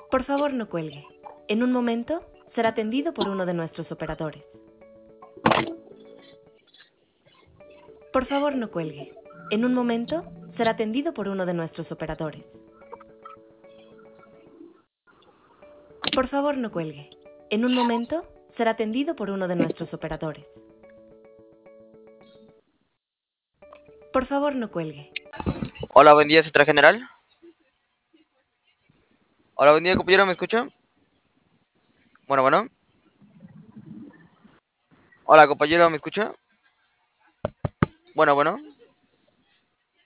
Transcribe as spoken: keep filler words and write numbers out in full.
Por favor, no cuelgue. En un momento será atendido por uno de nuestros operadores. Por favor, no cuelgue. En un momento será atendido por uno de nuestros operadores. Por favor, no cuelgue. En un momento será atendido por uno de nuestros operadores. Por favor, no cuelgue. Hola, buen día, Central General. Hola, buen día, compañero, ¿me escucha? Bueno, bueno. Hola, compañero, ¿me escucha? Bueno, bueno.